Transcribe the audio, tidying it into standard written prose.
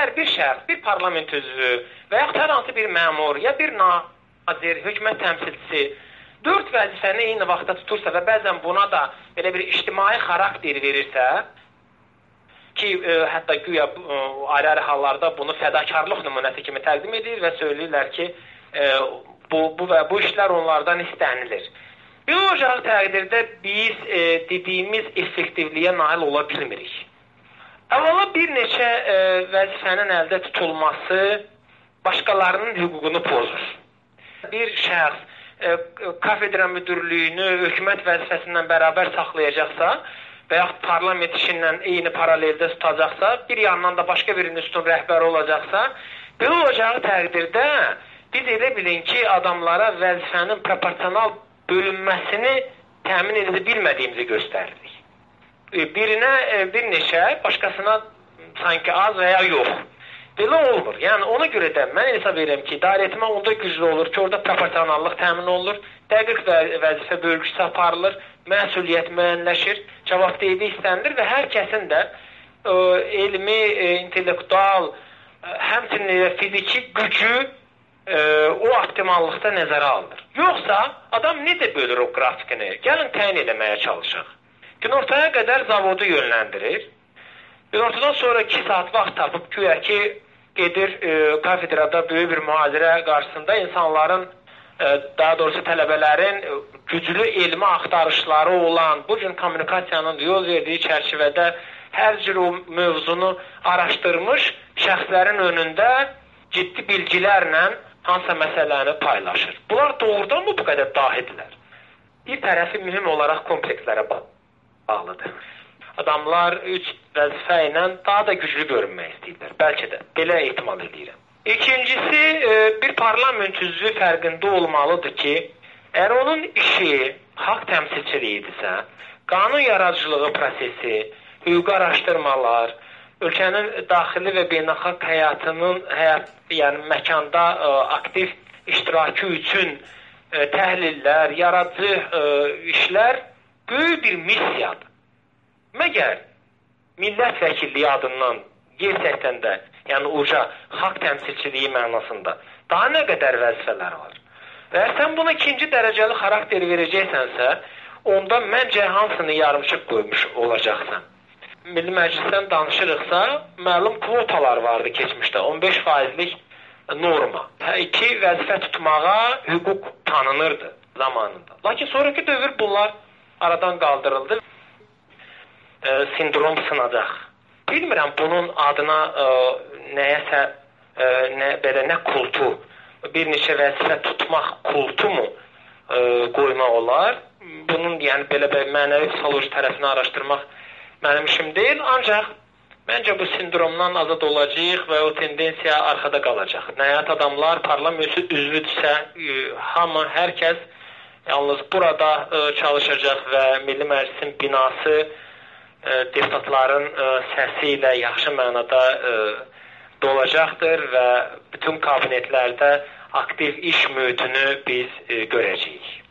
Əgər bir şəxs, bir parlament üzvü və yaxud hər hansı bir məmur, ya bir nazir, hökumət təmsilçisi 4 vəzifəni eyni vaxtda tutursa və bəzən buna da belə bir ictimai xarakter verirsə, ki, hətta güya ayrı-ayrı hallarda bunu fədakarlıq nümunəsi kimi təqdim edir və söyləyirlər ki, bu işlər onlardan istənilir. Belə olacağı təqdirdə biz dediyimiz effektivliyə nail ola bilmirik. Əvvəla bir neçə vəzifənin əldə tutulması başqalarının hüququnu pozur. Bir şəxs kafedra müdürlüyünü hökumət vəzifəsindən bərabər saxlayacaqsa və yaxud parlament işindən eyni paraleldə tutacaqsa, bir yandan da başqa bir institutun rəhbəri olacaqsa, belə olacağı təqdirdə biz elə bilin ki, adamlara vəzifənin proporsional bölünməsini təmin edə bilmədiyimizi göstəririk. Birinə bir neçə, başqasına sanki az və ya yox. Belə olmur. Yəni ona görə də mən hesab edirəm ki, idarəetmə onda güclü olur ki, orada proporsionallıq təmin olunur, dəqiq vəzifə bölgüsü aparılır, məsuliyyət müəyyənləşir, cavabdehliyi istənilir və hər kəsin də elmi, intellektual, həmçinin fiziki gücü o optimallıqda nəzərə alınır. Yoxsa adam necə bölür o qrafikini? Gəlin təyin eləməyə çalışaq. Günortaya qədər zavodu yönləndirir. Günortadan sonra 2 saat vaxt tapıb güya ki, gedir kafedrada böyük bir mühazirə qarşısında insanların, daha doğrusu tələbələrin güclü elmi axtarışları olan, bu cür kommunikasiyanın yol verdiyi çərçivədə hər cür o mövzunu araşdırmış şəxslərin önündə ciddi bilgilərlə hansısa məsələni paylaşır. Bunlar doğrudan mı bu qədər dahidirlər? Bir tərəfi mühüm olaraq komplekslərə bağlıdır. Adamlar 3 vəzifə ilə daha da güclü görünmək istəyirlər. Bəlkə də. Belə ehtimal edirəm. İkincisi, bir parlament üzvü fərqində olmalıdır ki, əgər onun işi haqq təmsilçiliyidirsə, qanun yaradıcılığı prosesi, hüquqi araşdırmalar, ölkənin daxili və beynəlxalq həyatının yəni məkanda aktiv iştirakı üçün təhlillər, yaradıcı işlər böyük bir missiyadır. Məgər millət vəkilliyi adından gerçəkdən də, yəni uca haqq təmsilçiliyi mənasında daha nə qədər vəzifələr var? Və sən buna ikinci dərəcəli xarakter verəcəksənsə, onda məncə hamısını yarımçıq qoymuş olacaqsan. Milli Məclisdən danışırıqsa, məlum kvotalar vardı keçmişdə, 15%lik norma. 2 vəzifə tutmağa hüquq tanınırdı zamanında. Lakin sonraki dövr bunlar aradan qaldırıldı. Sindrom sınacaq. Bilmirəm bunun adına nəyəsə, nə kultu, bir neçə vəzifə tutmaq kultu mu qoymaq olar? Bunun yəni belə mənəvi psixoloji tərəfini araşdırmaq mənim işim deyil, ancaq məncə bu sindromdan azad olacaq və o tendensiya arxada qalacaq. Nəhayət adamlar parlament üzvüdürsə, hamı, hər kəs yalnız burada çalışacaq və Milli Məclisin binası deputatların səsi ilə yaxşı mənada dolacaqdır və bütün kabinetlərdə aktiv iş mühitini biz görəcəyik.